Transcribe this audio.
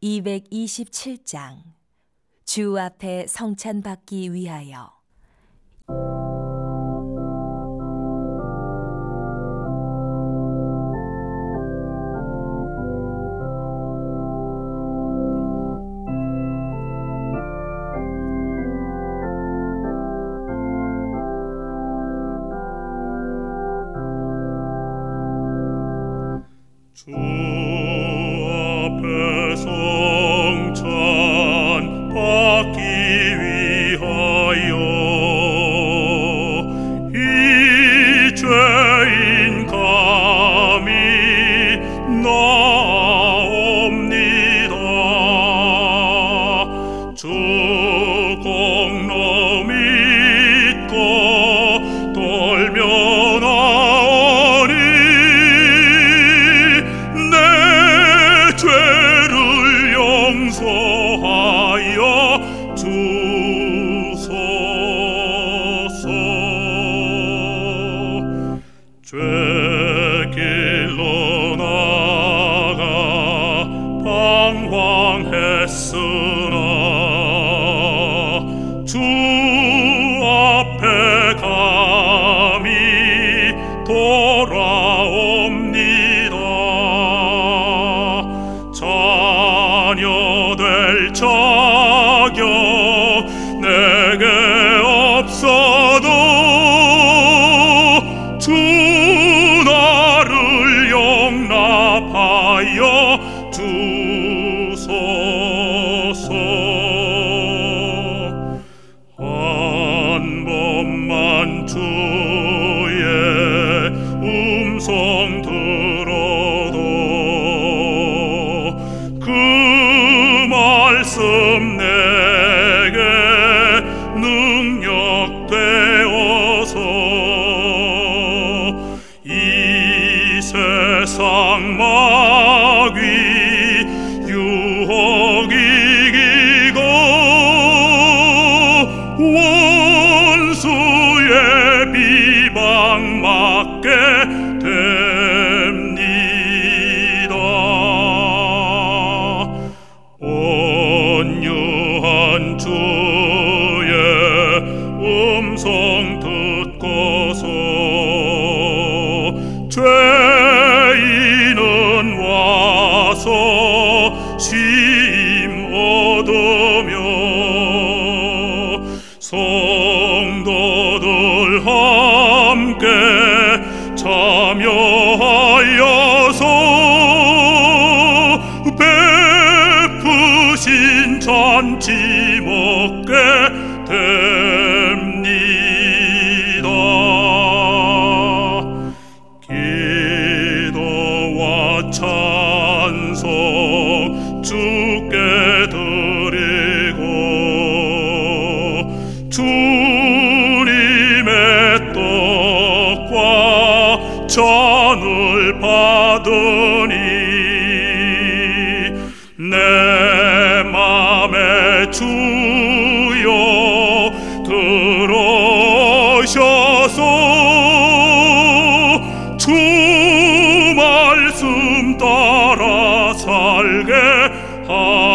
227장 주 앞에 성찬받기 위하여. 주 앞에 성찬 받기 위하여 이 죄인 감히 나옵니다. 주 공로 믿고 돌며 죄를 용서하여 주소서. 죄길로 나가 방황했으나 주 앞에 감히 돌아옵니다. 자녀 될 자격 내게 없어도 주 나를 용납하여 주소서. 한 번만 주의 음성 들어도 그 말씀 내게 능력되어서 이 세상 마귀 유혹 이기고 원수의 비방 맞게 됩니다. 온유한 주의 음성 듣고서 죄인은 와서 쉼 얻으며 성도들 함께 참여하여서 베푸신 잔치 먹게 됩니다. 기도와 찬송 주께 드리고 주님의 떡과 잔을 받으니 내 맘에 주여 들어오셔서 주 말씀 따라 살게 하소서.